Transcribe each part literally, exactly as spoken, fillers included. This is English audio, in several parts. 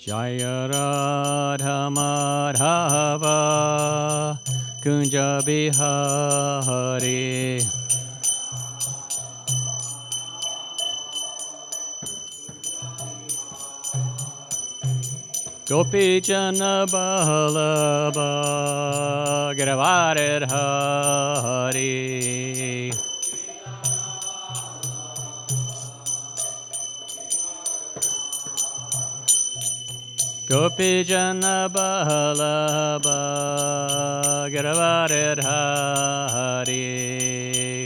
Jaya Radha Madhava Kunja Bihari. Gopi Jana Ballabha Giravarir Hari. Gopi Jana Ballabha Giravarir Hari.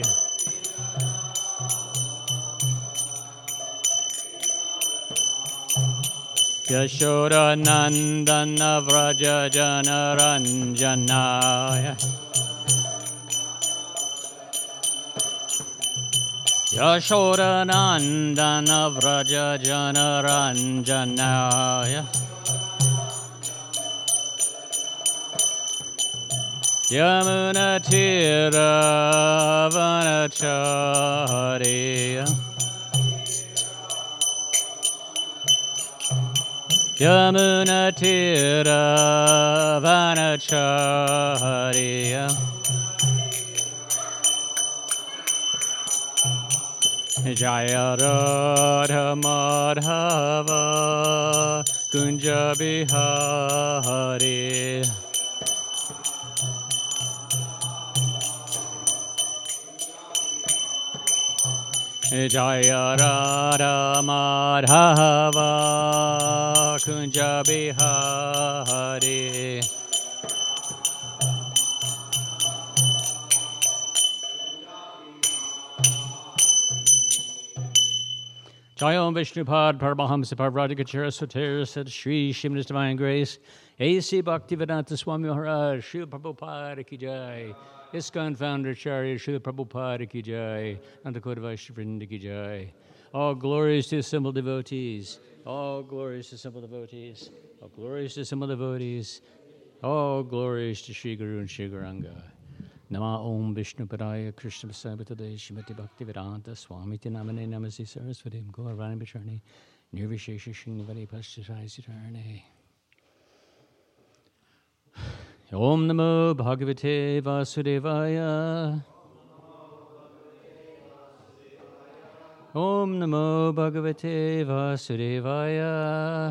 Yashoda Nandana Vraja Jana Ranjanaya. Yashoda Nandana Vraja Jana Ranjanaya. Yamuna Tira Vanachariya. Yamuna Tira Vanachariya. Jaya Radha Madhava Kunja Bihari. Jaya Radha Madhava Kunja Bihari. Jaya Om Vishnupad Paramahamsa Parvradikachara Soter Sat Shri Shimna's Divine Grace A C Bhaktivedanta Swami Maharaj Srila Prabhupada Ki Jai. ISKCON Founder Acharya Srila Prabhupada Ki Jai. Nandakota Vaishnavrinda Ki Jai. All glories to simple devotees. All glories to simple devotees. All glories to simple devotees. All glories to Sri Guru and Sri Gauranga. Nama Om Vishnupadaya Krishna Sabatade Shrimati Bhaktivedanta Swami Tinamane Namasi Saraswati Gaurvani Bacharni Nirvishesha Shinivani Pashchasai Sitarne. Om Namo Bhagavate Vasudevaya. Om Namo Bhagavate Vasudevaya.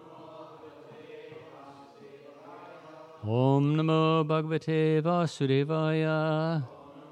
Om Namo Bhagavate Vasudevaya.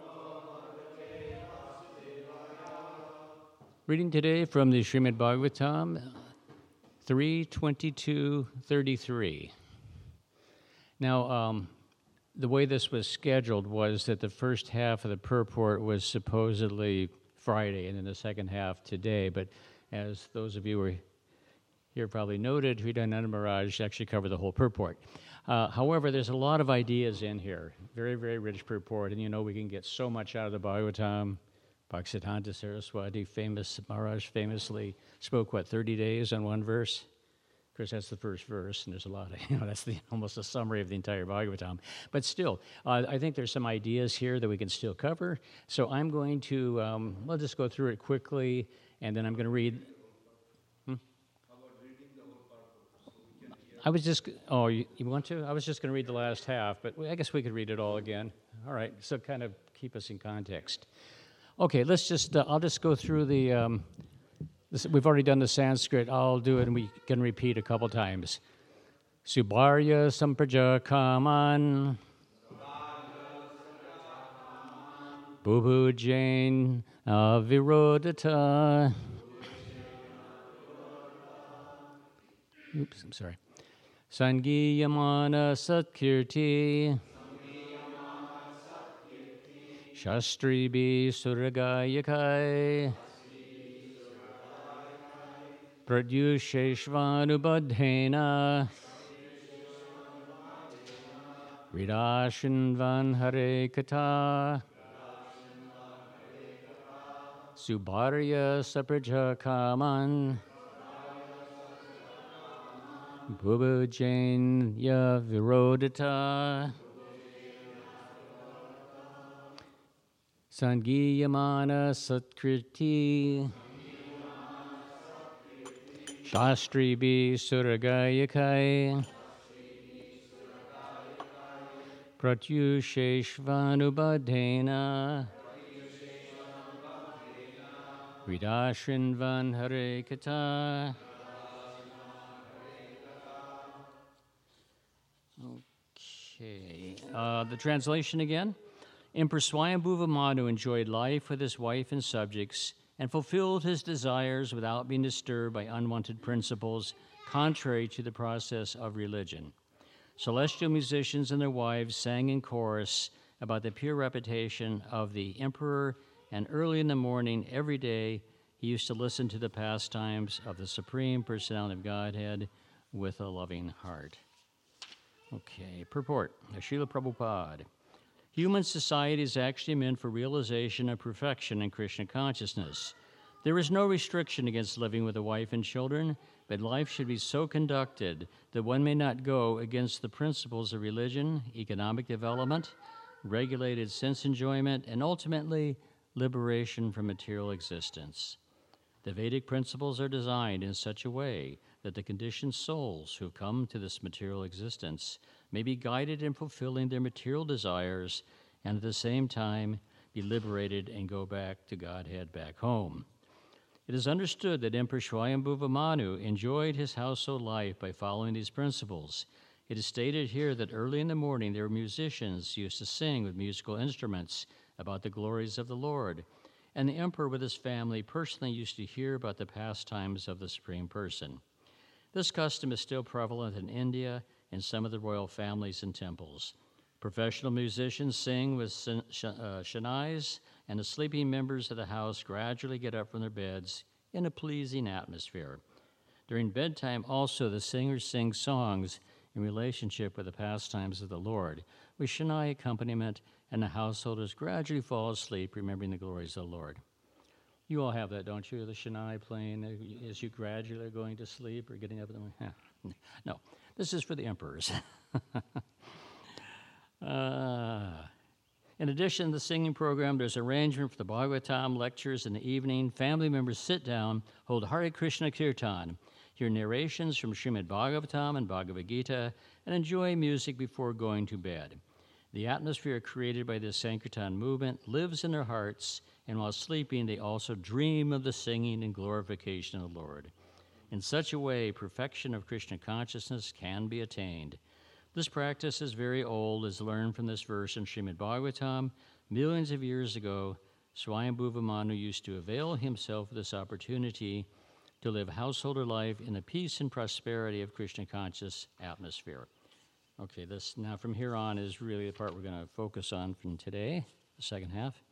Reading today from the Srimad Bhagavatam, three twenty-two thirty-three. Now, um, the way this was scheduled was that the first half of the purport was supposedly Friday, and then the second half today. But as those of you who were here probably noted, Hridayananda Maharaj actually covered the whole purport. Uh, however, there's a lot of ideas in here. Very, very rich purport. And you know, we can get so much out of the Bhagavatam. Bhaktisiddhanta Saraswati, famous, Maharaj famously spoke, what, thirty days on one verse? Of course, that's the first verse, and there's a lot of, you know, that's the, almost a summary of the entire Bhagavatam. But still, uh, I think there's some ideas here that we can still cover. So I'm going to, um, we'll just go through it quickly, and then I'm going to read. Hmm? I was just, oh, you, you want to? I was just going to read the last half, but I guess we could read it all again. All right, so kind of keep us in context. Okay, let's just, uh, I'll just go through the, um, this, we've already done the Sanskrit. I'll do it and we can repeat a couple times. Subharya Sampraja Kaman Bubhu Jain Avirodata. Oops, I'm sorry. Sangiyamana Satkirti Shastri Bi Suragayakai Pradyusheshvanubadhena Ridashinvan Hare Kata Subharya Sapraja Kaman Bubhu Jain Ya Virodata Sangiyamana Satkriti Shastri bi Suragayakai Pratyusheshvanubadhena Vidashrinvan Hare Kata. Okay, uh, the translation again. Emperor Swayambhuva Manu enjoyed life with his wife and subjects and fulfilled his desires without being disturbed by unwanted principles contrary to the process of religion. Celestial musicians and their wives sang in chorus about the pure reputation of the emperor, and early in the morning every day he used to listen to the pastimes of the Supreme Personality of Godhead with a loving heart. Okay, purport, Srila Prabhupada. Human society is actually meant for realization of perfection in Krishna consciousness. There is no restriction against living with a wife and children, but life should be so conducted that one may not go against the principles of religion, economic development, regulated sense enjoyment, and ultimately liberation from material existence. The Vedic principles are designed in such a way that the conditioned souls who come to this material existence may be guided in fulfilling their material desires and at the same time be liberated and go back to Godhead, back home. It is understood that Emperor Swayambhuva Manu enjoyed his household life by following these principles. It is stated here that early in the morning there were musicians who used to sing with musical instruments about the glories of the Lord, and the emperor with his family personally used to hear about the pastimes of the Supreme Person. This custom is still prevalent in India in some of the royal families and temples. Professional musicians sing with shanais, and the sleeping members of the house gradually get up from their beds in a pleasing atmosphere. During bedtime also, the singers sing songs in relationship with the pastimes of the Lord, with shanai accompaniment, and the householders gradually fall asleep, remembering the glories of the Lord. You all have that, don't you? The shanai playing as you gradually are going to sleep or getting up in the morning. Yeah. No, this is for the emperors. uh, in addition to the singing program, there's arrangement for the Bhagavatam lectures in the evening. Family members sit down, hold Hare Krishna Kirtan, hear narrations from Srimad Bhagavatam and Bhagavad Gita, and enjoy music before going to bed. The atmosphere created by this Sankirtan movement lives in their hearts, and while sleeping, they also dream of the singing and glorification of the Lord. In such a way, perfection of Krishna consciousness can be attained. This practice is very old, as learned from this verse in Srimad Bhagavatam. Millions of years ago, Swayambhuva Manu used to avail himself of this opportunity to live householder life in the peace and prosperity of Krishna conscious atmosphere. Okay, this now from here on is really the part we're going to focus on from today, the second half.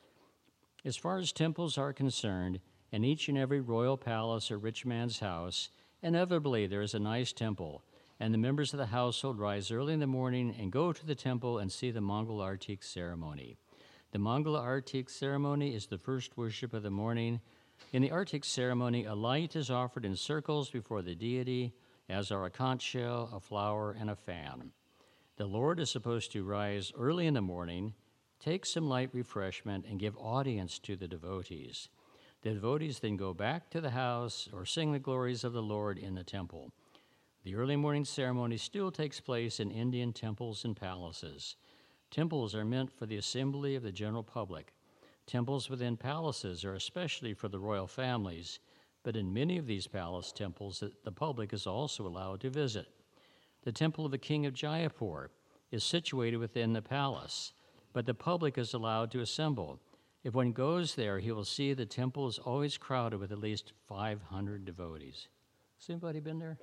As far as temples are concerned, in each and every royal palace or rich man's house, inevitably there is a nice temple, and the members of the household rise early in the morning and go to the temple and see the Mangala Artik ceremony. The Mangala Artik ceremony is the first worship of the morning. In the Artik ceremony, a light is offered in circles before the deity, as are a conch shell, a flower, and a fan. The Lord is supposed to rise early in the morning, take some light refreshment, and give audience to the devotees. The devotees then go back to the house or sing the glories of the Lord in the temple. The early morning ceremony still takes place in Indian temples and palaces. Temples are meant for the assembly of the general public. Temples within palaces are especially for the royal families, but in many of these palace temples, the public is also allowed to visit. The temple of the king of Jaipur is situated within the palace, but the public is allowed to assemble. If one goes there, he will see the temple is always crowded with at least five hundred devotees. Has anybody been there?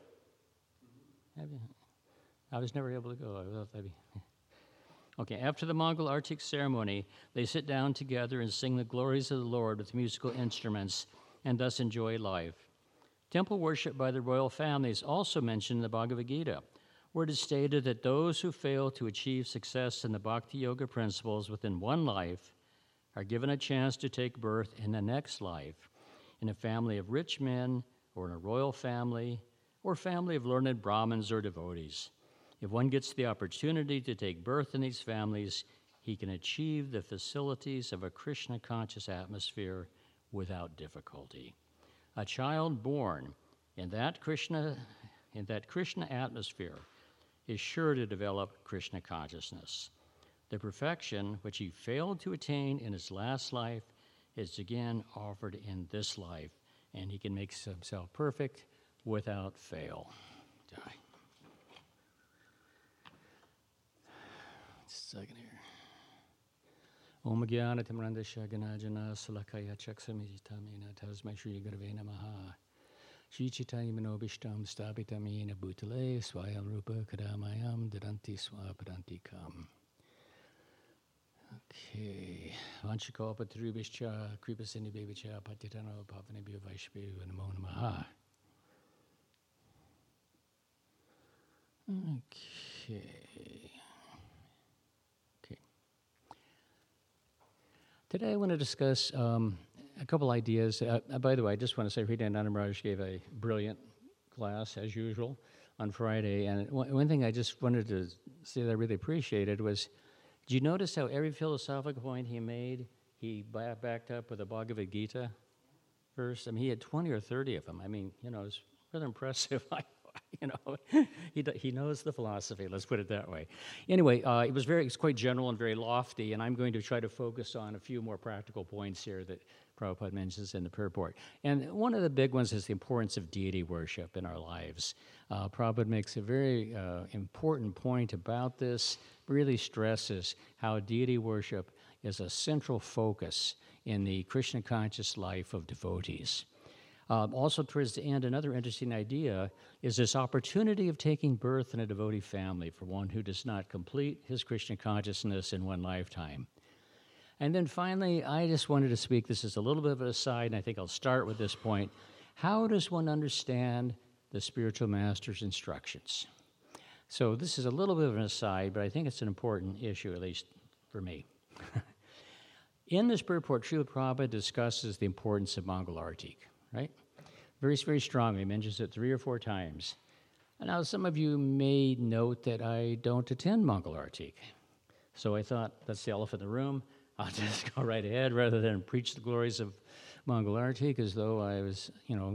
Have you? I was never able to go. I thought that'd be... Okay, after the Mangala Artik ceremony, they sit down together and sing the glories of the Lord with musical instruments and thus enjoy life. Temple worship by the royal family is also mentioned in the Bhagavad Gita, where it is stated that those who fail to achieve success in the Bhakti Yoga principles within one life are given a chance to take birth in the next life, in a family of rich men, or in a royal family, or family of learned Brahmins or devotees. If one gets the opportunity to take birth in these families, he can achieve the facilities of a Krishna-conscious atmosphere without difficulty. A child born In that Krishna, in that Krishna atmosphere is sure to develop Krishna consciousness. The perfection which he failed to attain in his last life is again offered in this life, and he can make himself perfect without fail. Die. Just a second here. Om Jnana Timrandasya Ganajana Salakaya Chaksamitamina Tasmai Shri Gurave Namaha. Shri Chaitanya Manobishtam Stapitamina Bhutale Swayam Rupa Kadamayam Dadanti Swapadantikam. Okay. Vanchakalpa Trubhischa Kripasini Bevicha Patitano Pavanibhyo Vaishbhyo Namo Namaha. Okay. Okay. Today I want to discuss um, a couple ideas. Uh, uh, by the way, I just want to say Hridayananda Maharaj gave a brilliant class, as usual, on Friday. And one, one thing I just wanted to say that I really appreciated was, did you notice how every philosophical point he made, he ba- backed up with a Bhagavad Gita verse? I mean, he had twenty or thirty of them. I mean, you know, it's rather impressive. You know, he he knows the philosophy. Let's put it that way. Anyway, uh, it was very, it's quite general and very lofty, and I'm going to try to focus on a few more practical points here that Prabhupada mentions in the purport. And one of the big ones is the importance of deity worship in our lives. Uh, Prabhupada makes a very uh, important point about this. Really stresses how deity worship is a central focus in the Krishna conscious life of devotees. Um, also, towards the end, another interesting idea is this opportunity of taking birth in a devotee family for one who does not complete his Krishna consciousness in one lifetime. And then finally, I just wanted to speak, this is a little bit of an aside, and I think I'll start with this point. How does one understand the spiritual master's instructions? So this is a little bit of an aside, but I think it's an important issue, at least for me. In this purport, Srila Prabhupada discusses the importance of Mangal Artik, right? Very, very strongly. He mentions it three or four times. And now some of you may note that I don't attend Mangal Artik. So I thought, that's the elephant in the room. I'll just go right ahead rather than preach the glories of Mangal Artik as though I was, you know,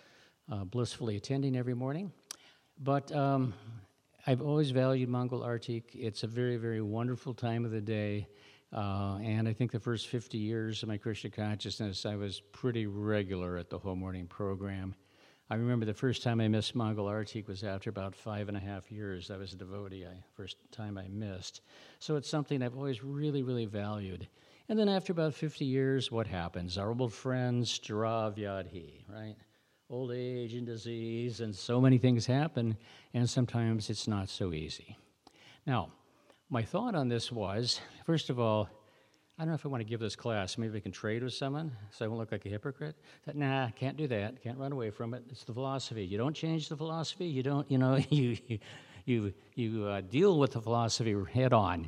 uh, blissfully attending every morning. But um, I've always valued Mangal Artik. It's a very, very wonderful time of the day. Uh, and I think the first fifty years of my Krishna consciousness, I was pretty regular at the whole morning program. I remember the first time I missed Mangal Artik was after about five and a half years. I was a devotee, I, first time I missed. So it's something I've always really, really valued. And then after about fifty years, what happens? Our old friends, Jara Vyadhi, right? Old age and disease, and so many things happen, and sometimes it's not so easy. Now, my thought on this was, first of all, I don't know if I want to give this class. Maybe I can trade with someone so I won't look like a hypocrite. That, nah, can't do that. Can't run away from it. It's the philosophy. You don't change the philosophy. You don't, you know, you you you uh, deal with the philosophy head on.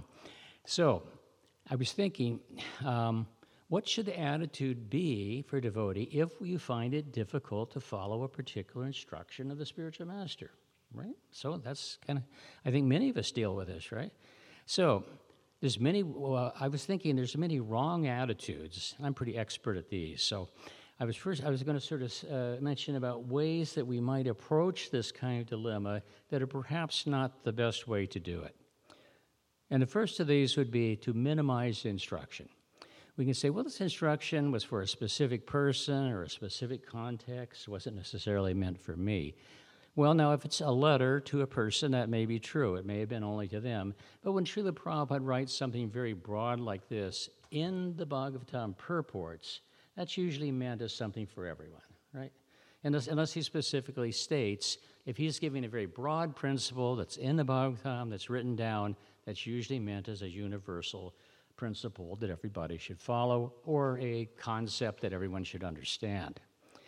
So I was thinking, um, what should the attitude be for a devotee if we find it difficult to follow a particular instruction of the spiritual master, right? So that's kind of, I think many of us deal with this, right? So there's many, uh, I was thinking there's many wrong attitudes. I'm pretty expert at these. So I was first, I was going to sort of uh, mention about ways that we might approach this kind of dilemma that are perhaps not the best way to do it. And the first of these would be to minimize the instruction. We can say, well, this instruction was for a specific person or a specific context, wasn't necessarily meant for me. Well, now, if it's a letter to a person, that may be true. It may have been only to them. But when Srila Prabhupada writes something very broad like this in the Bhagavatam purports, that's usually meant as something for everyone, right? Unless, unless he specifically states, if he's giving a very broad principle that's in the Bhagavatam, that's written down, that's usually meant as a universal principle that everybody should follow or a concept that everyone should understand.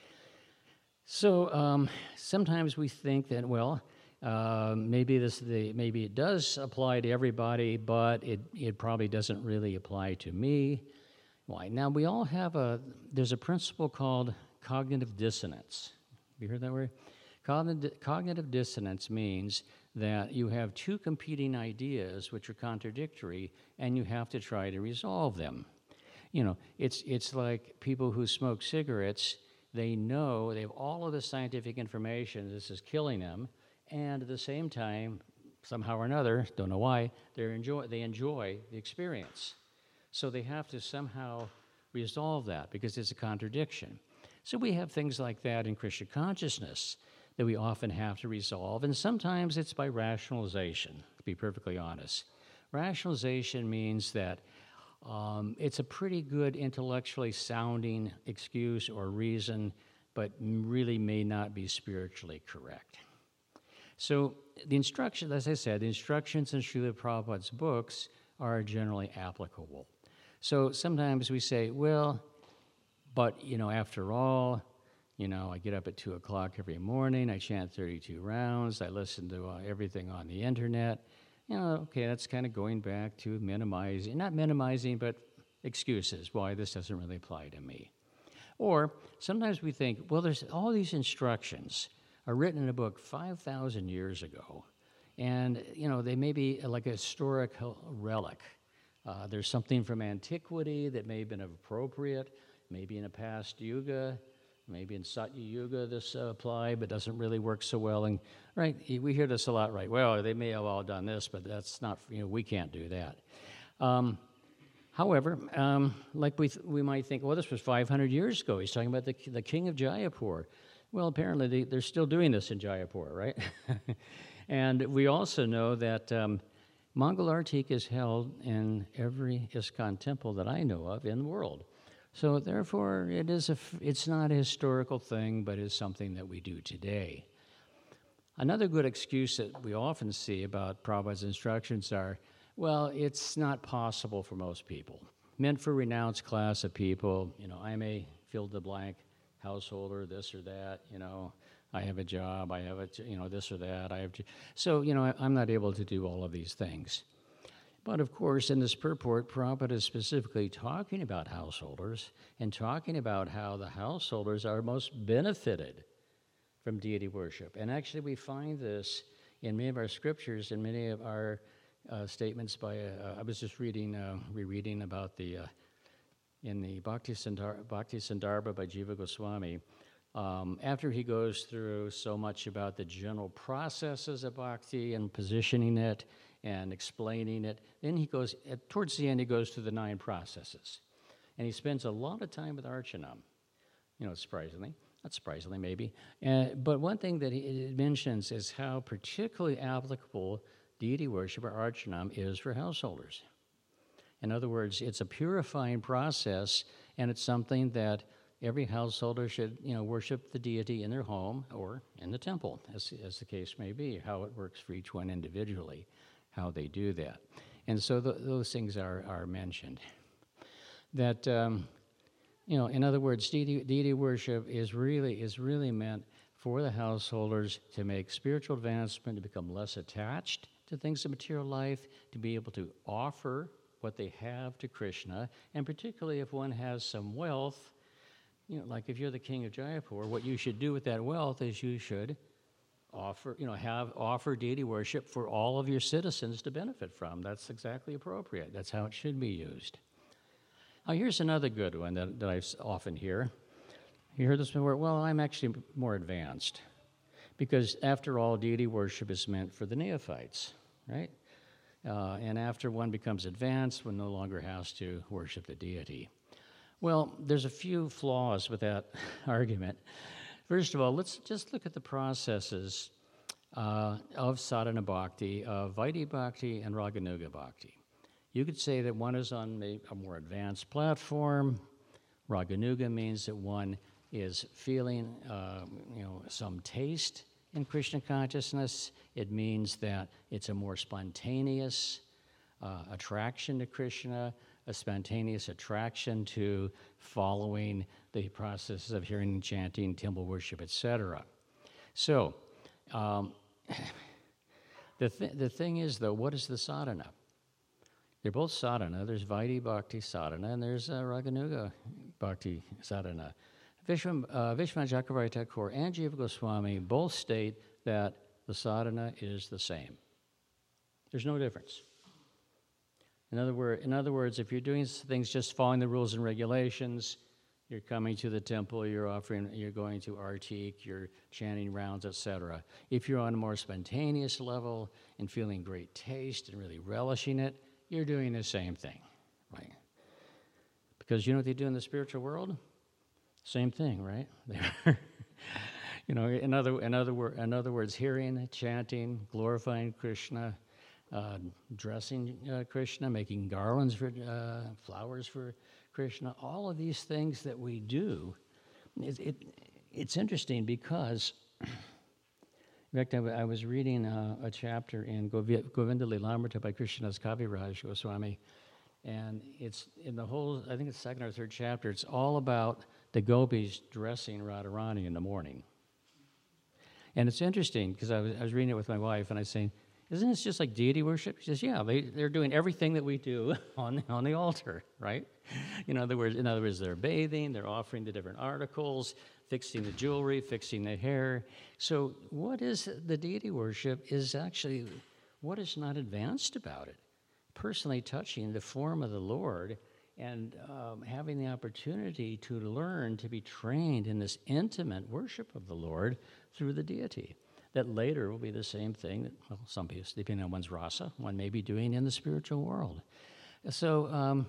So um, sometimes we think that, well, uh, maybe this the maybe it does apply to everybody, but it, it probably doesn't really apply to me. Why? Now, we all have a, there's a principle called cognitive dissonance. Have you heard that word? Cognitive, cognitive dissonance means that you have two competing ideas which are contradictory, and you have to try to resolve them. You know, it's it's like people who smoke cigarettes. They know, they have all of the scientific information, this is killing them, and at the same time, somehow or another, don't know why, they enjoy, they enjoy the experience. So they have to somehow resolve that because it's a contradiction. So we have things like that in Christian consciousness that we often have to resolve, and sometimes it's by rationalization, to be perfectly honest. Rationalization means that um, it's a pretty good intellectually sounding excuse or reason, but really may not be spiritually correct. So the instructions, as I said, the instructions in Srila Prabhupada's books are generally applicable. So sometimes we say, well, but, you know, after all, you know, I get up at two o'clock every morning, I chant thirty-two rounds, I listen to uh, everything on the internet. You know, okay, that's kind of going back to minimizing, not minimizing, but excuses why this doesn't really apply to me. Or sometimes we think, well, there's all these instructions are written in a book five thousand years ago, and, you know, they may be like a historic relic. Uh, there's something from antiquity that may have been appropriate, maybe in a past yuga, maybe in Satya Yuga this uh, applied, but doesn't really work so well. And right, we hear this a lot, right? Well, they may have all done this, but that's not, you know, we can't do that. Um, however, um, like we th- we might think, well, this was five hundred years ago. He's talking about the the king of Jaipur. Well, apparently they, they're still doing this in Jaipur, right? And we also know that um, Mongol Artik is held in every ISKCON temple that I know of in the world. So therefore, it is a, it's not a historical thing, but it's something that we do today. Another good excuse that we often see about Prabhupada's instructions are, well, it's not possible for most people. Meant for a renounced class of people, you know, I'm a fill-the-blank householder, this or that, you know, I have a job, I have a, you know, this or that, I have, so, you know, I, I'm not able to do all of these things. But of course, in this purport, Prabhupada is specifically talking about householders and talking about how the householders are most benefited from deity worship. And actually, we find this in many of our scriptures and many of our uh, statements by, uh, I was just reading, uh, rereading about the, uh, in the Bhakti, Sandar- Bhakti Sandarbha by Jiva Goswami, um, after he goes through so much about the general processes of bhakti and positioning it, and explaining it. Then he goes, at, towards the end, he goes to the nine processes. And he spends a lot of time with Archanam, you know, surprisingly. Not surprisingly, maybe. Uh, but one thing that he mentions is how particularly applicable deity worship or Archanam is for householders. In other words, it's a purifying process, and it's something that every householder should, you know, worship the deity in their home or in the temple, as, as the case may be, how it works for each one individually, how they do that. And so th- those things are, are mentioned. That, um, you know, in other words, deity, deity worship is really, is really meant for the householders to make spiritual advancement, to become less attached to things of material life, to be able to offer what they have to Krishna, and particularly if one has some wealth, you know, like if you're the king of Jaipur, what you should do with that wealth is you should offer, you know, have offer deity worship for all of your citizens to benefit from. That's exactly appropriate. That's how it should be used. Now, here's another good one that, that I often hear. You heard this before? Well, I'm actually more advanced. Because after all, deity worship is meant for the neophytes, right? Uh, and after one becomes advanced, one no longer has to worship the deity. Well, there's a few flaws with that argument. First of all, let's just look at the processes uh, of sadhana bhakti, of Vaidhi bhakti and Raganuga bhakti. You could say that one is on a more advanced platform. Raganuga means that one is feeling, uh, you know, some taste in Krishna consciousness. It means that it's a more spontaneous uh, attraction to Krishna, a spontaneous attraction to following the processes of hearing and chanting, temple worship, et cetera. So, um, the, th- the thing is, though, what is the sadhana? They're both sadhana. There's Vaidhi Bhakti sadhana, and there's uh, Raganuga Bhakti sadhana. Vishwan, uh, Vishwanath Chakravarti Thakur and Jiva Goswami both state that the sadhana is the same. There's no difference. In other, word, in other words, if you're doing things just following the rules and regulations, You're coming to the temple, you're offering, you're going to Artik, you're chanting rounds, et cetera. If you're on a more spontaneous level and feeling great taste and really relishing it, you're doing the same thing, right? Because you know what they do in the spiritual world? Same thing, right? They're you know, in other, in, other wor- in other words, hearing, chanting, glorifying Krishna, uh, dressing uh, Krishna, making garlands for uh, flowers for Krishna, all of these things that we do, it, it, it's interesting because, in fact, I, w- I was reading uh, a chapter in Govi- Govinda Lilamrita by Krishnadas Kaviraj Goswami, and it's in the whole, I think it's second or third chapter, it's all about the gopis dressing Radharani in the morning. And it's interesting because I was, I was reading it with my wife, and I was saying, isn't this just like deity worship? She says, yeah, they, they're doing everything that we do on, on the altar, right? In other words, in other words, they're bathing, they're offering the different articles, fixing the jewelry, fixing the hair. So what is the deity worship is actually what is not advanced about it. Personally touching the form of the Lord and um, having the opportunity to learn to be trained in this intimate worship of the Lord through the deity. That later will be the same thing that, well, some people, depending on one's rasa, one may be doing in the spiritual world. So, um,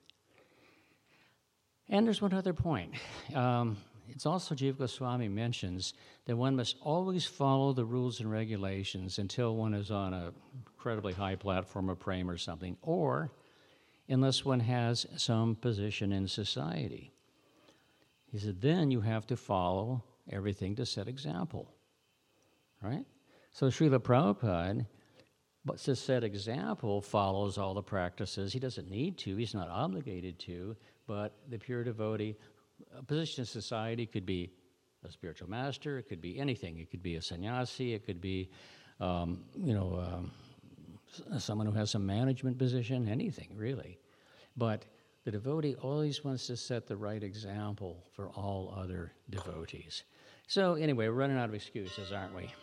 and there's one other point. Um, it's also, Jiva Goswami mentions that one must always follow the rules and regulations until one is on a incredibly high platform of prema or something, or unless one has some position in society. He said, then you have to follow everything to set example. Right? So Srila Prabhupada, but to set example, follows all the practices. He doesn't need to, he's not obligated to, but the pure devotee, a position in society could be a spiritual master, it could be anything. It could be a sannyasi, it could be, um, you know, um, someone who has some management position, anything really. But the devotee always wants to set the right example for all other devotees. So anyway, we're running out of excuses, aren't we?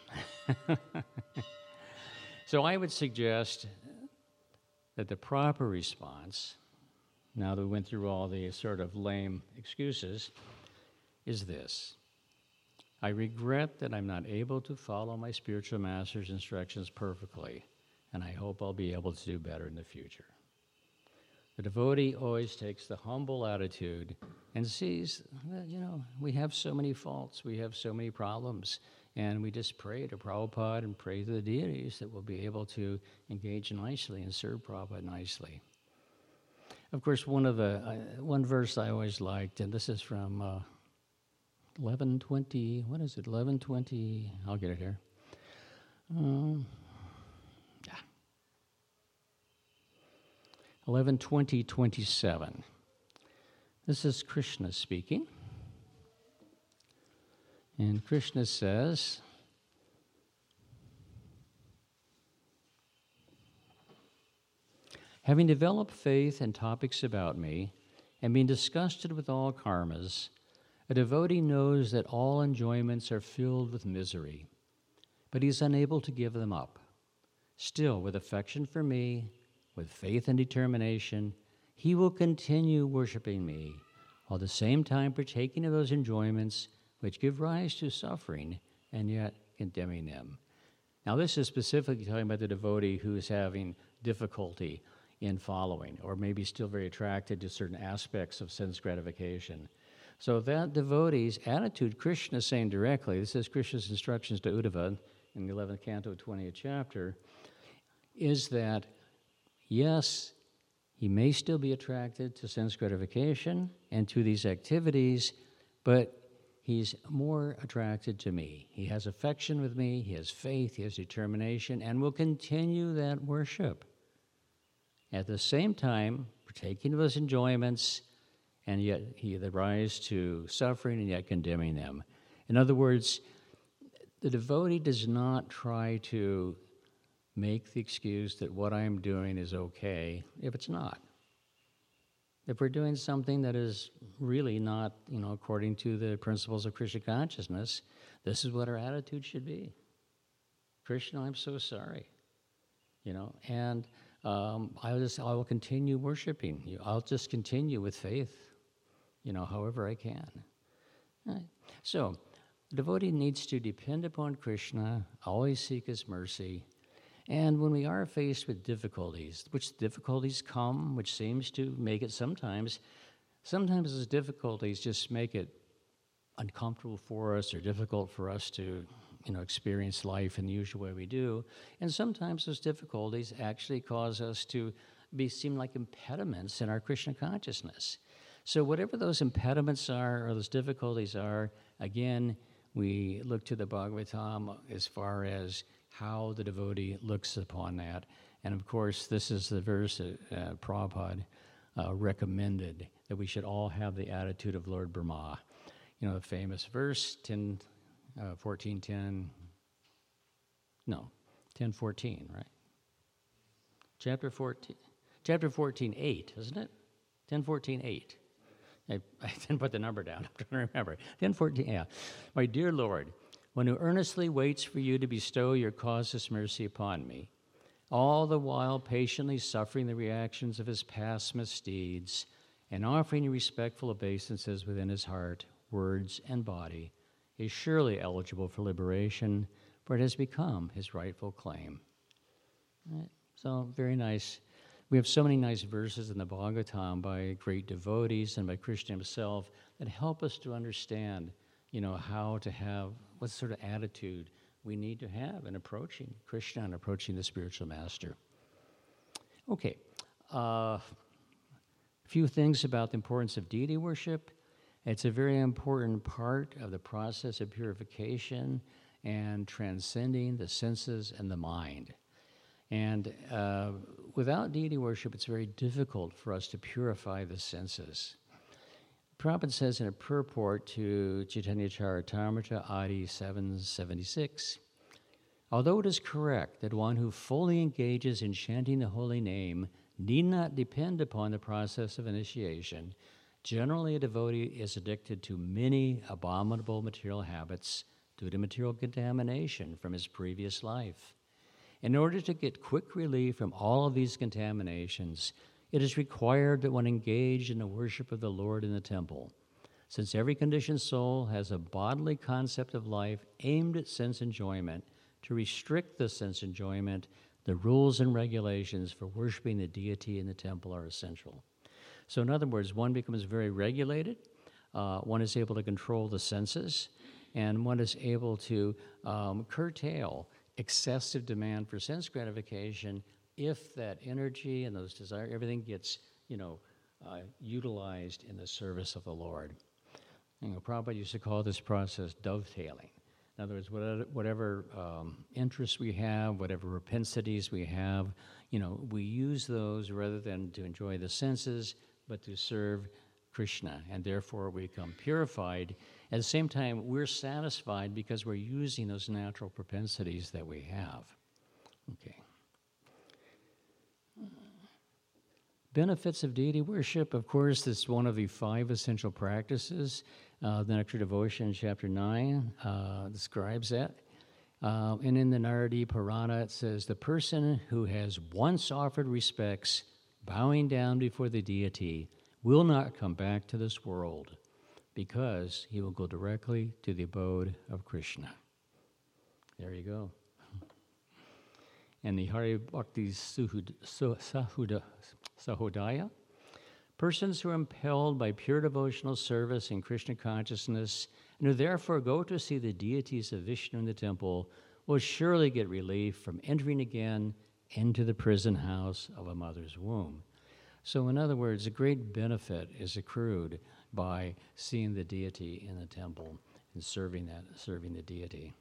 So I would suggest that the proper response, now that we went through all the sort of lame excuses, is this. I regret that I'm not able to follow my spiritual master's instructions perfectly, and I hope I'll be able to do better in the future. The devotee always takes the humble attitude and sees that, you know, we have so many faults, we have so many problems, and we just pray to Prabhupada and pray to the deities that we'll be able to engage nicely and serve Prabhupada nicely. Of course, one of the, uh, one verse I always liked, and this is from uh, eleven twenty, what is it, eleven twenty, I'll get it here. Um, eleven twenty twenty-seven. This is Krishna speaking. And Krishna says, having developed faith in topics about me and being disgusted with all karmas, a devotee knows that all enjoyments are filled with misery, but he is unable to give them up. Still, with affection for me, with faith and determination, he will continue worshiping me, while at the same time partaking of those enjoyments which give rise to suffering, and yet condemning them. Now, this is specifically talking about the devotee who is having difficulty in following, or maybe still very attracted to certain aspects of sense gratification. So that devotee's attitude, Krishna is saying directly, this is Krishna's instructions to Uddhava in the eleventh canto, twentieth chapter, is that yes, he may still be attracted to sense gratification and to these activities, but he's more attracted to me. He has affection with me, he has faith, he has determination, and will continue that worship. At the same time, partaking of those enjoyments, and yet he the rise to suffering and yet condemning them. In other words, the devotee does not try to make the excuse that what I'm doing is okay if it's not. If we're doing something that is really not, you know, according to the principles of Krishna consciousness, this is what our attitude should be. Krishna, I'm so sorry, you know, and um, I'll just, I will continue worshiping you. I'll just continue with faith, you know, however I can. Right. So, the devotee needs to depend upon Krishna, always seek his mercy, and when we are faced with difficulties, which difficulties come, which seems to make it sometimes, sometimes those difficulties just make it uncomfortable for us or difficult for us to, you know, experience life in the usual way we do. And sometimes those difficulties actually cause us to be seem like impediments in our Krishna consciousness. So whatever those impediments are or those difficulties are, again, we look to the Bhagavatam as far as how the devotee looks upon that. And of course, this is the verse that uh, Prabhupada uh, recommended, that we should all have the attitude of Lord Brahma. You know, the famous verse, ten, uh, fourteen ten, no, ten fourteen, right? Chapter fourteen, chapter fourteen, eight, isn't it? ten fourteen, eight. I, I didn't put the number down. I'm trying to remember. ten fourteen, yeah. My dear Lord, one who earnestly waits for you to bestow your causeless mercy upon me, all the while patiently suffering the reactions of his past misdeeds, and offering you respectful obeisances within his heart, words, and body, is surely eligible for liberation, for it has become his rightful claim. Right. So, very nice. We have so many nice verses in the Bhagavatam by great devotees and by Krishna himself that help us to understand, you know, how to have, what sort of attitude we need to have in approaching Krishna and approaching the spiritual master. Okay. A uh, few things about the importance of deity worship. It's a very important part of the process of purification and transcending the senses and the mind. And uh, without deity worship, it's very difficult for us to purify the senses. Prabhupada says in a purport to Chaitanya Charitamrita, Adi seven seventy-six, although it is correct that one who fully engages in chanting the holy name need not depend upon the process of initiation, generally a devotee is addicted to many abominable material habits due to material contamination from his previous life. In order to get quick relief from all of these contaminations, it is required that one engage in the worship of the Lord in the temple. Since every conditioned soul has a bodily concept of life aimed at sense enjoyment, to restrict the sense enjoyment, the rules and regulations for worshiping the deity in the temple are essential. So in other words, one becomes very regulated, uh, one is able to control the senses, and one is able to um, curtail excessive demand for sense gratification if that energy and those desires, everything gets, you know, uh, utilized in the service of the Lord. You know, Prabhupada used to call this process dovetailing. In other words, whatever, whatever um, interests we have, whatever propensities we have, you know, we use those rather than to enjoy the senses, but to serve Krishna, and therefore we become purified. At the same time, we're satisfied because we're using those natural propensities that we have. Okay. Benefits of deity worship, of course, this is one of the five essential practices. Uh, the Nectar Devotion, chapter nine, uh, describes that. Uh, and in the Naradi Purana, it says, the person who has once offered respects, bowing down before the deity, will not come back to this world, because he will go directly to the abode of Krishna. There you go. And the Hari Bhakti Suhud, Sahuda, Sahodaya, persons who are impelled by pure devotional service in Krishna consciousness and who therefore go to see the deities of Vishnu in the temple will surely get relief from entering again into the prison house of a mother's womb. So in other words, a great benefit is accrued by seeing the deity in the temple and serving that, serving the deity.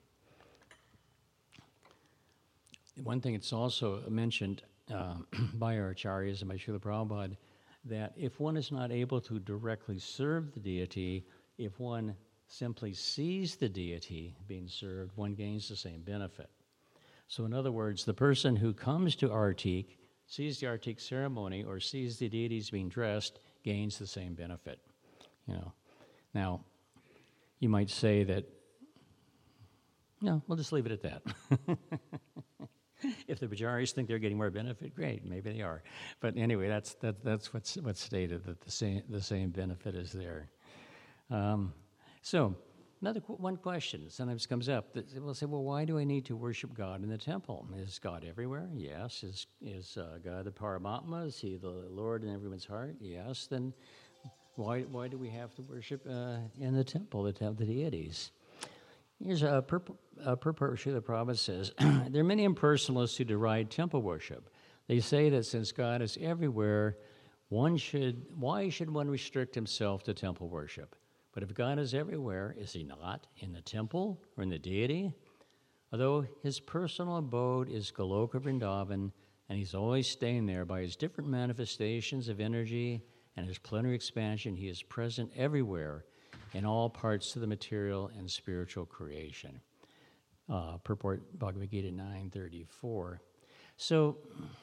One thing it's also mentioned uh, by our acharyas and by Srila Prabhupada, that if one is not able to directly serve the deity, if one simply sees the deity being served, one gains the same benefit. So in other words, the person who comes to Artik, sees the Artik ceremony, or sees the deities being dressed, gains the same benefit. You know, now, you might say that, no, we'll just leave it at that. If the Pujaris think they're getting more benefit, great, maybe they are. But anyway, that's that, that's what's what's stated, that the same the same benefit is there. Um, so another qu- one question sometimes comes up that we'll say, well, why do I need to worship God in the temple? Is God everywhere? Yes. Is is uh, God the Paramatma? Is He the Lord in everyone's heart? Yes. Then why why do we have to worship uh, in the temple, the temple, the deities? Here's a purport Srila Prabhupada says, there are many impersonalists who deride temple worship. They say that since God is everywhere, one should, why should one restrict himself to temple worship? But if God is everywhere, is he not in the temple or in the deity? Although his personal abode is Goloka Vrindavan, and he's always staying there by his different manifestations of energy and his plenary expansion, he is present everywhere in all parts of the material and spiritual creation. Uh, purport Bhagavad Gita nine thirty-four. So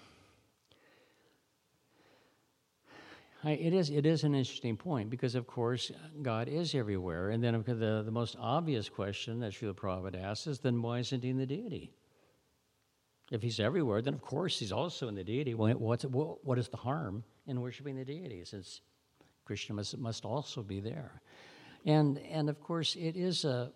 I, it is it is an interesting point because, of course, God is everywhere. And then the, the most obvious question that Srila Prabhupada asks is, then why isn't he in the deity? If he's everywhere, then of course he's also in the deity. What's, what, what is the harm in worshiping the deity, since Krishna must, must also be there? And and of course, it is a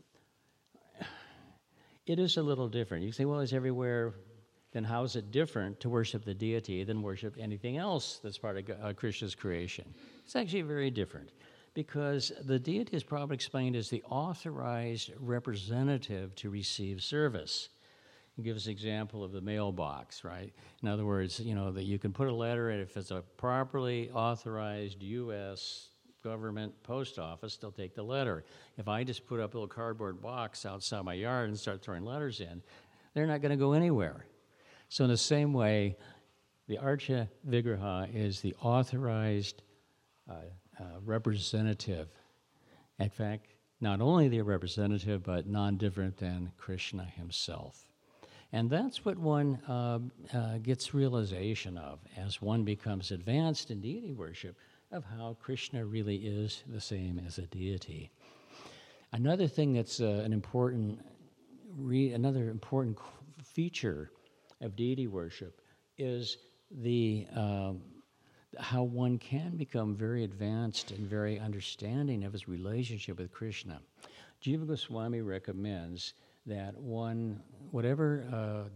it is a little different. You say, well, it's everywhere. Then how is it different to worship the deity than worship anything else that's part of uh, Krishna's creation? It's actually very different, because the deity is probably explained as the authorized representative to receive service. He gives an example of the mailbox, right? In other words, you know, that you can put a letter in if it's a properly authorized U S government post office, they'll take the letter. If I just put up a little cardboard box outside my yard and start throwing letters in, they're not going to go anywhere. So in the same way, the Archa Vigraha is the authorized uh, uh, representative. In fact, not only the representative, but non-different than Krishna himself. And that's what one uh, uh, gets realization of as one becomes advanced in deity worship, of how Krishna really is the same as a deity. Another thing that's uh, an important, re- another important feature of deity worship is the um, how one can become very advanced and very understanding of his relationship with Krishna. Jiva Goswami recommends that one, whatever uh,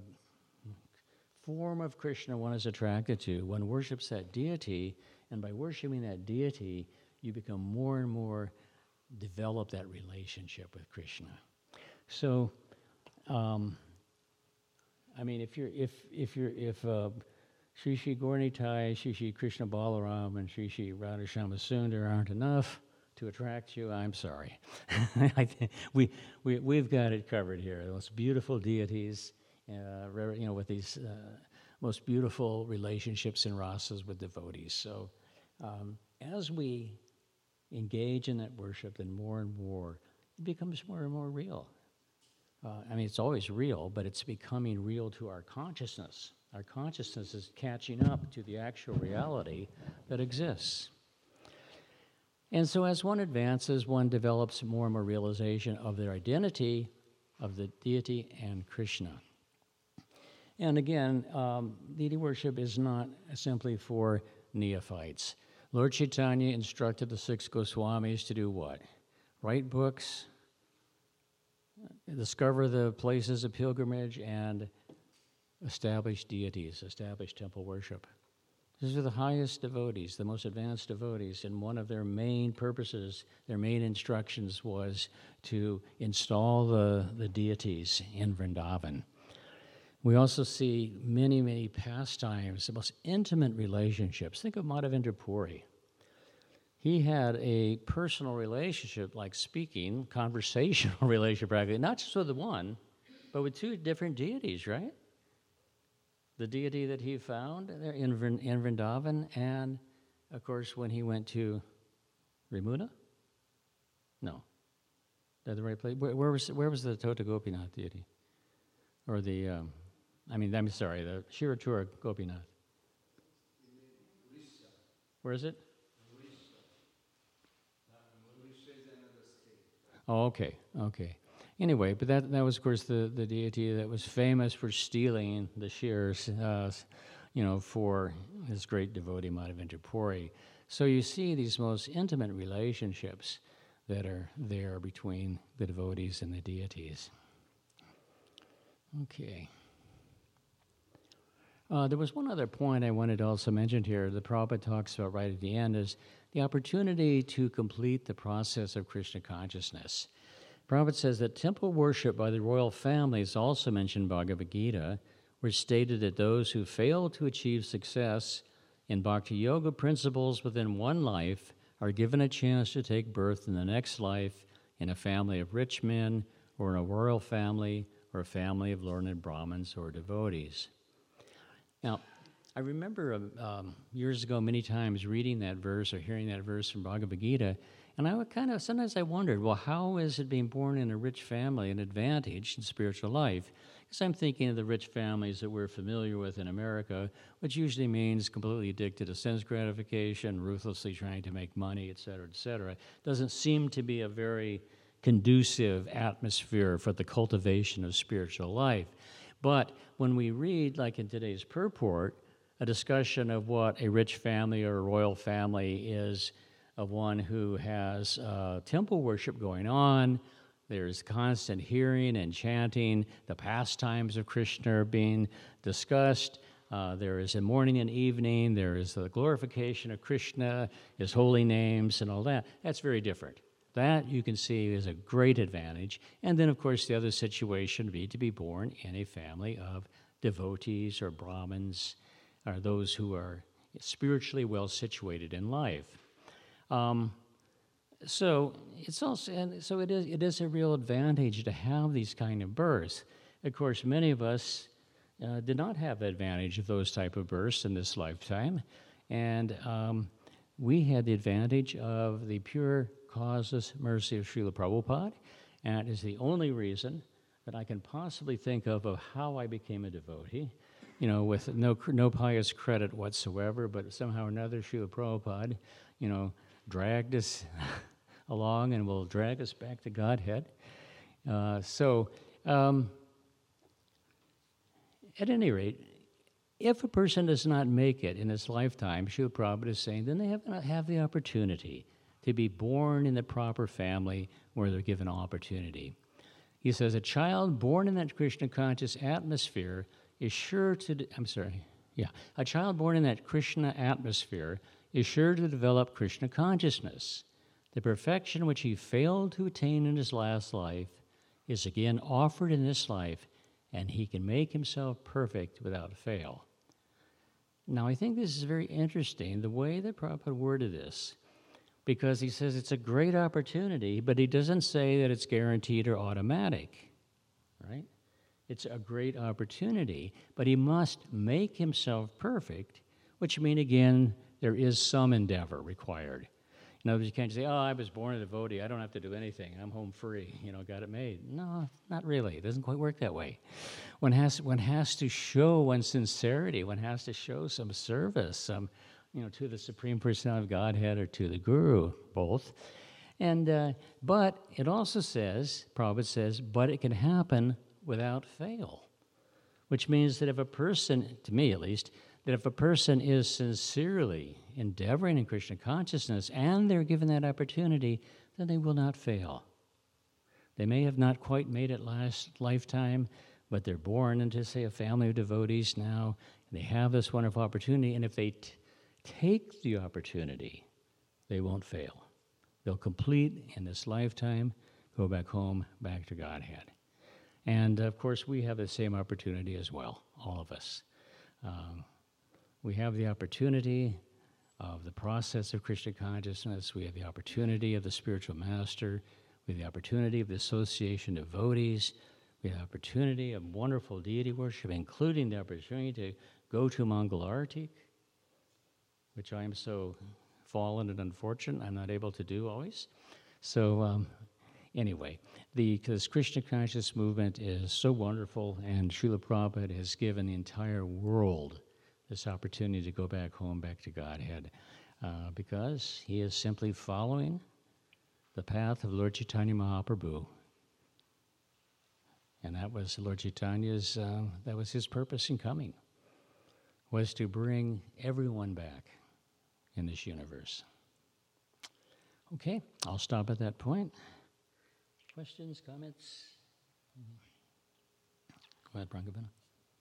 form of Krishna one is attracted to, one worships that deity. And by worshiping that deity, you become more and more develop that relationship with Krishna. So, um, I mean, if you're if if you're if uh, Sri Sri Gauranitai, Sri Sri Krishna Balaram, and Sri Sri Radhashama Sundar aren't enough to attract you, I'm sorry. I think we we we've got it covered here. The most beautiful deities, uh, you know, with these. Uh, most beautiful relationships and rasas with devotees. So um, as we engage in that worship, then more and more, it becomes more and more real. Uh, I mean, it's always real, but it's becoming real to our consciousness. Our consciousness is catching up to the actual reality that exists. And so as one advances, one develops more and more realization of their identity, of the deity and Krishna. And again, um, deity worship is not simply for neophytes. Lord Chaitanya instructed the six Goswamis to do what? Write books, discover the places of pilgrimage, and establish deities, establish temple worship. These are the highest devotees, the most advanced devotees, and one of their main purposes, their main instructions was to install the, the deities in Vrindavan. We also see many, many pastimes, the most intimate relationships. Think of Madhavendra Puri. He had a personal relationship, like speaking, conversational relationship, practically, not just with the one, but with two different deities, right? The deity that he found there in, in Vrindavan, and, of course, when he went to Ramuna? No. Is that the right place? Where, where, was, where was the Tota Gopinath deity? Or the... Um, I mean, I'm sorry, the Shiratura Gopinath. Where is it? Oh, okay, okay. Anyway, but that, that was, of course, the, the deity that was famous for stealing the shears, uh, you know, for his great devotee, Madhavendra Puri. So you see these most intimate relationships that are there between the devotees and the deities. Okay. Uh, there was one other point I wanted to also mention here. The Prabhupada talks about right at the end is the opportunity to complete the process of Krishna consciousness. Prabhupada says that temple worship by the royal family is also mentioned in Bhagavad Gita, where it's stated that those who fail to achieve success in Bhakti Yoga principles within one life are given a chance to take birth in the next life in a family of rich men, or in a royal family, or a family of learned Brahmins or devotees. Now, I remember um, years ago many times reading that verse or hearing that verse from Bhagavad Gita, and I would kind of, sometimes I wondered, well, how is it being born in a rich family an advantage in spiritual life? Because I'm thinking of the rich families that we're familiar with in America, which usually means completely addicted to sense gratification, ruthlessly trying to make money, et cetera, et cetera. Doesn't seem to be a very conducive atmosphere for the cultivation of spiritual life. But when we read, like in today's purport, a discussion of what a rich family or a royal family is, of one who has uh, temple worship going on, there's constant hearing and chanting, the pastimes of Krishna are being discussed, uh, there is a morning and evening, there is the glorification of Krishna, his holy names, and all that. That's very different. That you can see is a great advantage. And then, of course, the other situation would be to be born in a family of devotees or Brahmins, or those who are spiritually well situated in life. Um, so it's also, and so it is. It is a real advantage to have these kind of births. Of course, many of us uh, did not have the advantage of those type of births in this lifetime, and um, we had the advantage of the pure causeless mercy of Srila Prabhupada, and it is the only reason that I can possibly think of of how I became a devotee. You know, with no no pious credit whatsoever, but somehow or another, Srila Prabhupada, you know, dragged us along and will drag us back to Godhead. Uh, so, um, at any rate, if a person does not make it in his lifetime, Srila Prabhupada is saying, then they have, have the opportunity to be born in the proper family where they're given opportunity. He says, a child born in that Krishna-conscious atmosphere is sure to, de- I'm sorry, yeah, a child born in that Krishna atmosphere is sure to develop Krishna consciousness. The perfection which he failed to attain in his last life is again offered in this life, and he can make himself perfect without fail. Now, I think this is very interesting, the way that Prabhupada worded this, because he says it's a great opportunity, but he doesn't say that it's guaranteed or automatic, right? It's a great opportunity, but he must make himself perfect, which means, again, there is some endeavor required. In other words, you can't say, oh, I was born a devotee, I don't have to do anything, I'm home free, you know, got it made. No, not really. It doesn't quite work that way. One has, one has to show one's sincerity, one has to show some service, some, you know, to the Supreme Personality of Godhead or to the Guru, both. And, uh, but it also says, Prabhupada says, but it can happen without fail, which means that if a person, to me at least, that if a person is sincerely endeavoring in Krishna consciousness and they're given that opportunity, then they will not fail. They may have not quite made it last lifetime, but they're born into, say, a family of devotees now, and they have this wonderful opportunity, and if they t- take the opportunity, they won't fail. They'll complete in this lifetime, go back home, back to Godhead. And, of course, we have the same opportunity as well, all of us. Um, we have the opportunity of the process of Krishna consciousness. We have the opportunity of the spiritual master. We have the opportunity of the association of devotees. We have the opportunity of wonderful deity worship, including the opportunity to go to Mangala Arati, which I am so fallen and unfortunate I'm not able to do always. So um, anyway, the this Krishna conscious movement is so wonderful, and Srila Prabhupada has given the entire world this opportunity to go back home, back to Godhead, uh, because he is simply following the path of Lord Chaitanya Mahaprabhu. And that was Lord Chaitanya's, uh, that was his purpose in coming, was to bring everyone back in this universe. Okay, I'll stop at that point. Questions, comments? Go ahead, Prangabana.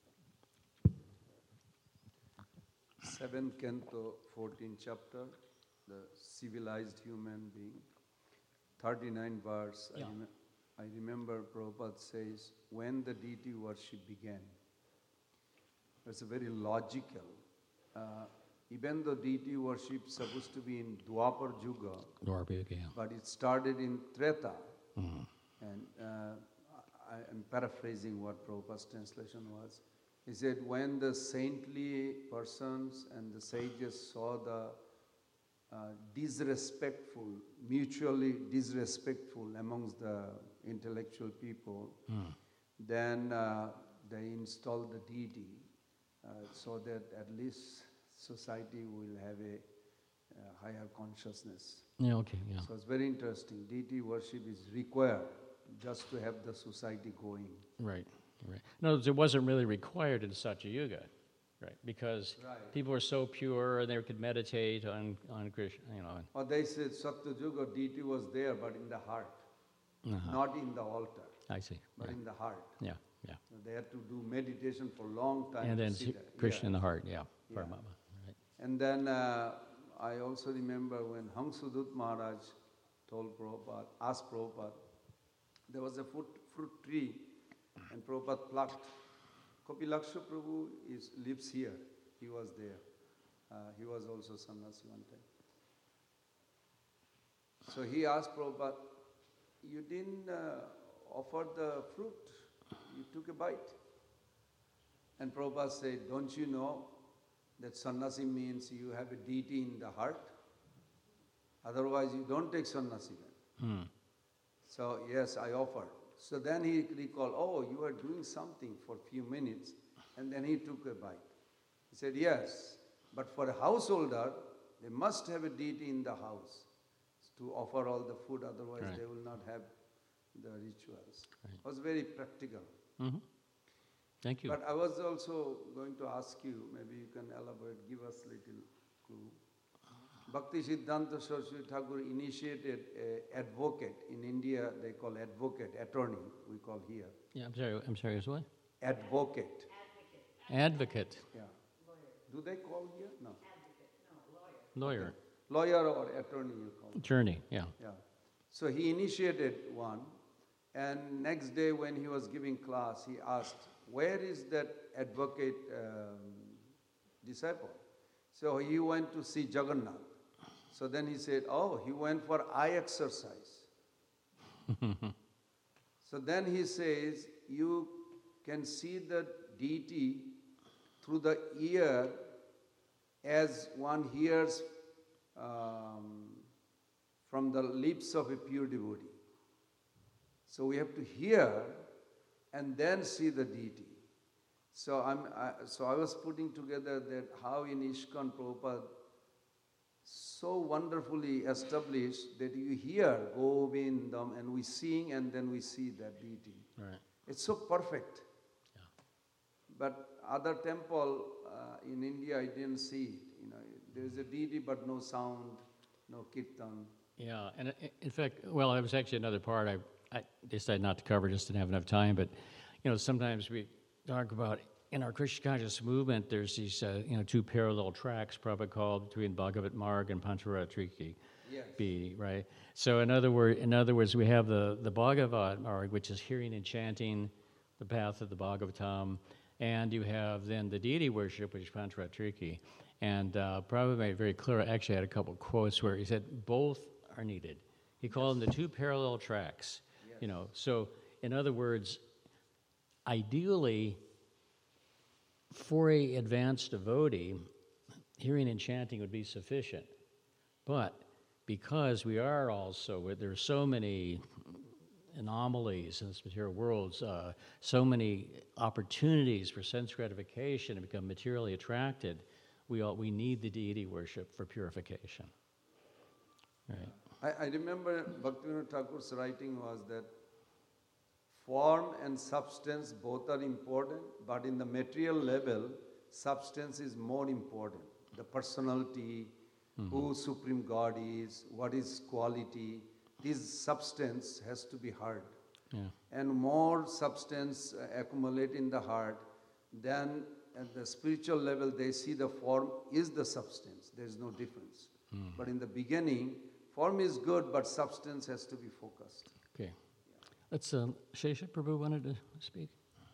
Seventh canto, fourteenth chapter, the civilized human being. thirty-nine verse, Yeah. I, rem- I remember Prabhupada says, when the deity worship began. It's very logical. Uh, even though deity worship is supposed to be in Dwapar Yuga, Dwapar, yeah. but it started in Treta. Mhm. And uh, I am paraphrasing what Prabhupada's translation was. He said, when the saintly persons and the sages saw the uh, disrespectful, mutually disrespectful amongst the intellectual people, Mm. then uh, they installed the deity uh, so that at least society will have a uh, higher consciousness. Yeah, okay, yeah. So it's very interesting. Deity worship is required just to have the society going. Right, right. No, it wasn't really required in Satya Yuga, right? Because Right. people were so pure and they could meditate on, on Krishna, you know. Or they said Satya Yuga deity was there, but in the heart, Uh-huh. not in the altar, I see. but Yeah, in the heart. yeah, yeah. So they had to do meditation for a long time. And to then see see that. Krishna Yeah. in the heart, yeah, Yeah. Paramatma, right. And then uh, I also remember when Hansudut Maharaj told Prabhupada, asked Prabhupada, there was a fruit, fruit tree and Prabhupada plucked. Kapilaksha Prabhu is, lives here. He was there. Uh, he was also sannyasi one time. So he asked Prabhupada, you didn't uh, offer the fruit, you took a bite. And Prabhupada said, don't you know that sannyasi means you have a deity in the heart? Otherwise you don't take sannyasi then. Hmm. So yes, I offered. So then he recalled, oh, you are doing something for a few minutes, and then he took a bite. He said, yes, but for a householder, they must have a deity in the house to offer all the food, otherwise Right. they will not have the rituals. Right. It was very practical. Mm-hmm. Thank you. But I was also going to ask you, maybe you can elaborate, give us a little clue. Bhakti Siddhanta Saraswati Thakur initiated an advocate. In India, they call advocate, attorney, we call here. Yeah, I'm sorry, I'm sorry, as what? Advocate. Advocate, Yeah. Do they call here? No. lawyer, Lawyer or attorney, you call it. attorney, yeah. Yeah. So he initiated one, and next day when he was giving class, he asked, where is that advocate um, disciple? So he went to see Jagannath. So then he said, oh, he went for eye exercise. So then he says, you can see the deity through the ear as one hears um, from the lips of a pure devotee. So we have to hear and then see the deity. So, I'm, I, so I was putting together that how in ISKCON Prabhupada so wonderfully established that you hear Govindam and we sing and then we see that deity. Right. It's so perfect. Yeah. But other temple uh, in India, I didn't see it. You know, there's a deity but no sound, no kirtan. Yeah, and i- in fact, well, it was actually another part I, I decided not to cover, just didn't have enough time, but, you know, sometimes we talk about, in our Krishna conscious movement, there's these, uh, you know, two parallel tracks, probably called between Bhagavat Marg and Pancharatriki. Yes. B, right? So in other word, in other words, we have the, the Bhagavat Marg, which is hearing and chanting the path of the Bhagavatam, and you have then the deity worship, which is Pancharatriki. And uh, Prabhupada made it very clear, actually I had a couple of quotes where he said both are needed. He called them the two parallel tracks, Yes. you know. So in other words, ideally, for a advanced devotee, hearing and chanting would be sufficient. But because we are also, there are so many anomalies in this material world, uh, so many opportunities for sense gratification to become materially attracted, we, all, we need the deity worship for purification. Right. I, I remember Bhaktivinoda Thakur's writing was that form and substance both are important, but in the material level, substance is more important. The personality, who Supreme God is, what is quality, this substance has to be heard. Yeah. And more substance uh, accumulate in the heart, then at the spiritual level they see the form is the substance. There is no difference. But in the beginning, form is good, but substance has to be focused. Okay. Let's, um, Shesha Prabhu wanted to speak.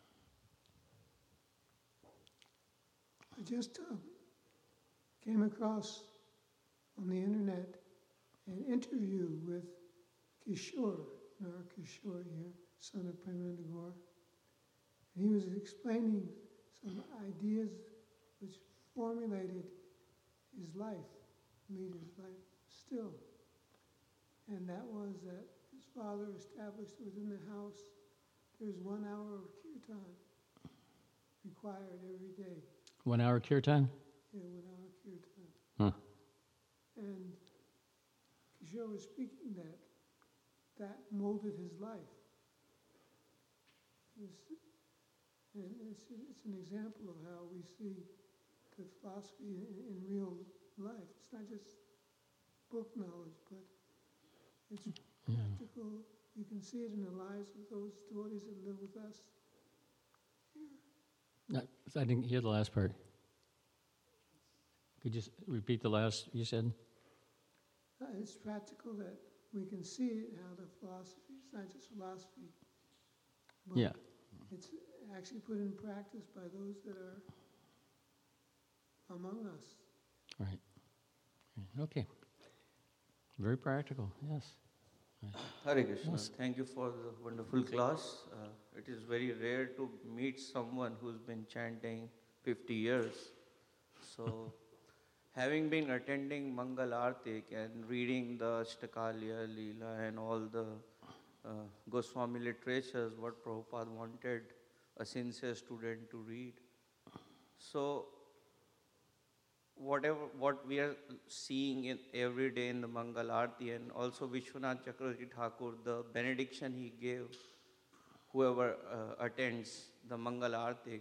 I just uh, came across on the internet an interview with Kishore, Nar Kishore here, son of Premananda Gaur. And he was explaining some ideas which formulated his life, leader's life still. And that was that his father established within the house there's one hour of kirtan required every day. One hour kirtan? Yeah, one hour kirtan. Huh. And Kishore was speaking that that molded his life. It's, and it's, it's an example of how we see the philosophy in, in real life. It's not just book knowledge, but it's Yeah. practical. You can see it in the lives of those devotees that live with us here. No, I didn't hear the last part. Could you s- repeat the last you said? Uh, It's practical that we can see it, how the philosophy, it's not just philosophy, but Yeah. it's actually put in practice by those that are among us. Right. Okay. Very practical, yes. Hare Krishna. Yes. Thank you for the wonderful class. Uh, it is very rare to meet someone who's been chanting fifty years. So, having been attending Mangal Artik and reading the Ashtakalya, Leela and all the uh, Goswami literatures, what Prabhupada wanted a sincere student to read. So, whatever what we are seeing in every day in the Mangal Aarti, and also Vishwanath Chakravarti Thakur, the benediction he gave whoever uh, attends the Mangal Aarti.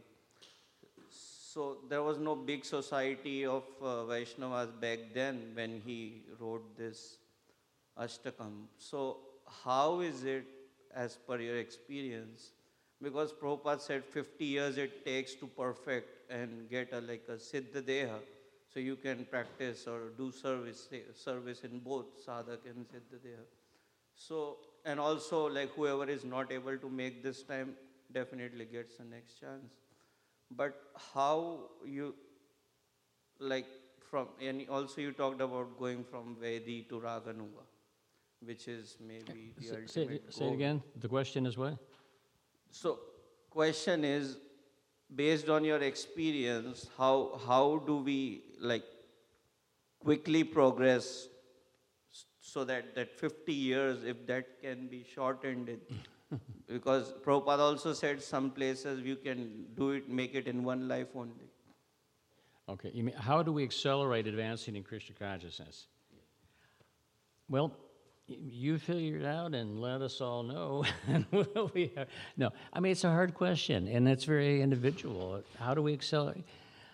So there was no big society of uh, Vaishnavas back then when he wrote this Ashtakam. So how is it as per your experience? Because Prabhupada said fifty years it takes to perfect and get a, like a Siddha Deha. So you can practice or do service service in both sadhak and siddha deha. So, and also like whoever is not able to make this time definitely gets the next chance. But how you, like from, and also you talked about going from Vedi to Raganuga, which is maybe the Say, ultimate say, it- say goal. it again. The question is what? So, question is, based on your experience, how how do we like quickly progress s- so that that fifty years, if that can be shortened, it, because Prabhupada also said some places you can do it, make it in one life only. Okay. You mean, how do we accelerate advancing in Krishna consciousness? Well, y- you figure it out and let us all know. And we'll be- no, I mean, it's a hard question, and it's very individual. How do we accelerate?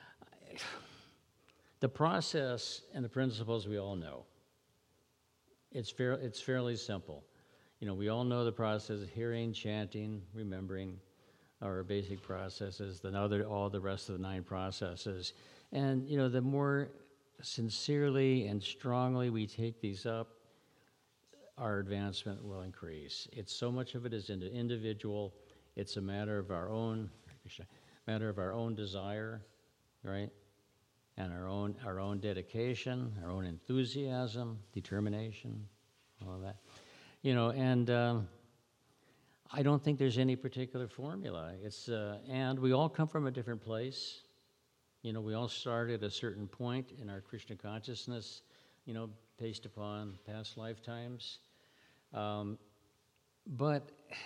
The process and the principles we all know. It's, fair, it's fairly simple. You know, we all know the process of hearing, chanting, remembering, our basic processes, then other, all the rest of the nine processes. And, you know, the more sincerely and strongly we take these up, our advancement will increase. It's so much of it is into individual. It's a matter of our own, matter of our own desire, right? And our own, our own dedication, our own enthusiasm, determination, all of that. You know, and um, I don't think there's any particular formula. It's, uh, and we all come from a different place. You know, we all start at a certain point in our Krishna consciousness, you know, based upon past lifetimes. Um, but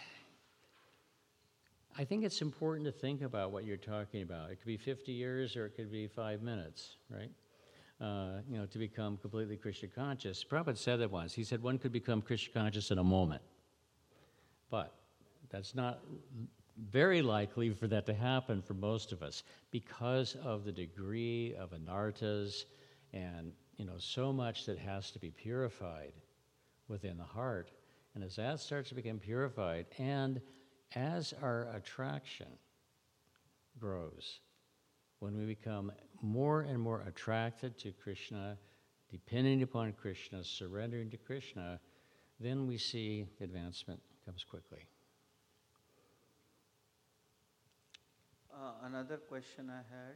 I think it's important to think about what you're talking about. It could be fifty years or it could be five minutes, right? Uh, you know, to become completely Krishna conscious. Prabhupada said that once. He said one could become Krishna conscious in a moment. But that's not very likely for that to happen for most of us because of the degree of anartas and, you know, so much that has to be purified within the heart. And as that starts to become purified, and as our attraction grows, when we become more and more attracted to Krishna, depending upon Krishna, surrendering to Krishna, then we see advancement comes quickly. Uh, another question I had,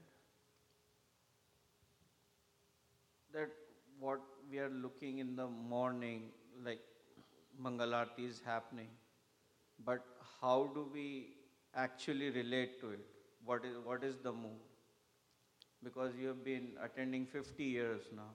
that what we are looking in the morning, like Mangalarti is happening, but how do we actually relate to it? What is, what is the mood? Because you have been attending fifty years now.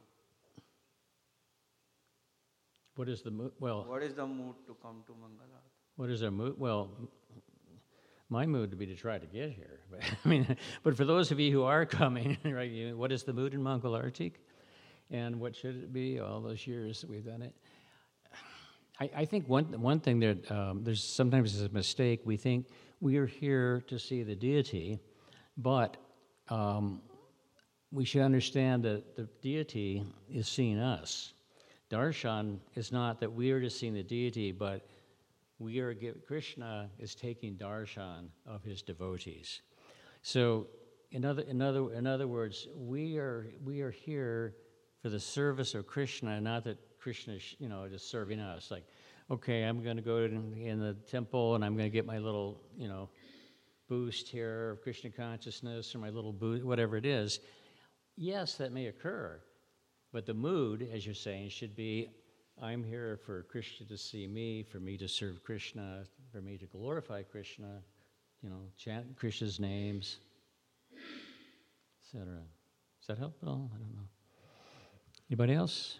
What is the mood? Well, What is the mood to come to Mangalarti? what is our mood? Well, my mood would be to try to get here. But, I mean, but for those of you who are coming, right? You, what is the mood in Mangal Artik? And what should it be? All those years that we've done it. I, I think one one thing that um, there's sometimes is a mistake. We think we are here to see the deity, but um, we should understand that the deity is seeing us. Darshan is not that we are just seeing the deity, but we are Krishna is taking darshan of his devotees. So, in other in other in other words, we are we are here for the service of Krishna, not that Krishna is, you know, just serving us. Like, okay, I'm going to go in, in the temple and I'm going to get my little, you know, boost here of Krishna consciousness or my little boost, whatever it is. Yes, that may occur, but the mood, as you're saying, should be, I'm here for Krishna to see me, for me to serve Krishna, for me to glorify Krishna, you know, chant Krishna's names, et cetera. Does that help at all? I don't know. Anybody else?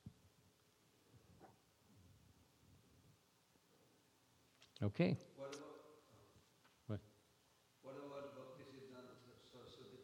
Okay. What about, What? what about Bhakti Siddhanta Saraswati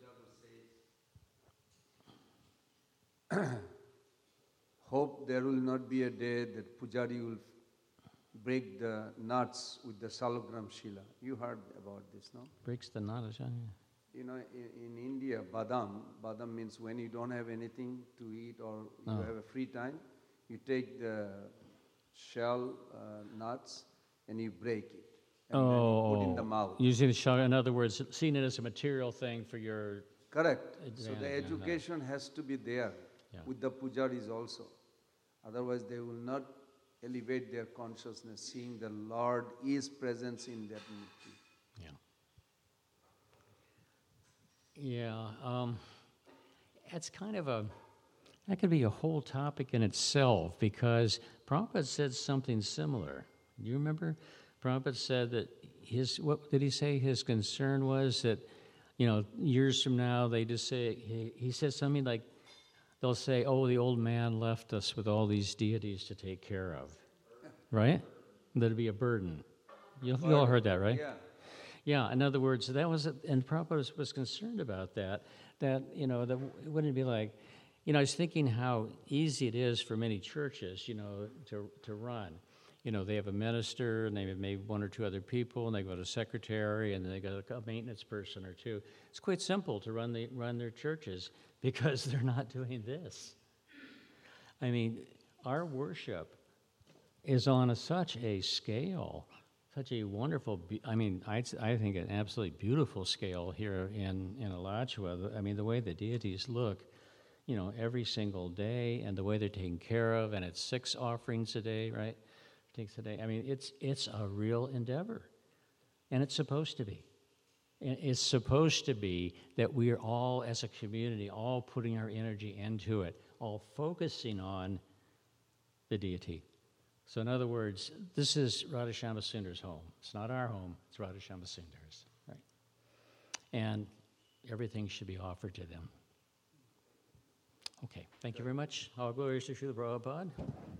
Thakur says, hope there will not be a day that Pujari will break the nuts with the Salagram Shila. You heard about this, no? Breaks the knot, Ajahn? You know, in, in India, badam, badam means when you don't have anything to eat or you Oh. have a free time, you take the shell uh, nuts and you break it. And then you put in the mouth. Using the shell, in other words, seeing it as a material thing for your, Correct. So Advantage, the yeah, education has to be there Yeah. with the pujaris also. Otherwise, they will not elevate their consciousness, seeing the Lord is present in that murti. yeah. Yeah, um, it's kind of a, that could be a whole topic in itself because Prabhupada said something similar. Do you remember? Prabhupada said that his, what did he say? His concern was that, you know, years from now, they just say, he, he said something like, they'll say, oh, the old man left us with all these deities to take care of, right? That'd be a burden. You, you all heard that, right? Yeah. Yeah, in other words, that was, and Prabhupada was, was concerned about that, that, you know, that it wouldn't be like, you know, I was thinking how easy it is for many churches, you know, to, to run. You know, they have a minister, and they have maybe one or two other people, and they got a secretary, and they got a maintenance person or two. It's quite simple to run, the, run their churches because they're not doing this. I mean, our worship is on a, such a scale, such a wonderful, be- I mean, I, I think an absolutely beautiful scale here in, in Alachua. I mean, the way the deities look, you know, every single day, and the way they're taken care of, and it's six offerings a day, right? Takes a day. I mean, it's it's a real endeavor, and it's supposed to be. And it's supposed to be that we are all, as a community, all putting our energy into it, all focusing on the deity. So in other words, this is Radhashama Sundar's home. It's not our home, it's Radhashama Sundar's, right? And everything should be offered to them. Okay, thank you very much. All glories to Srila Prabhupada.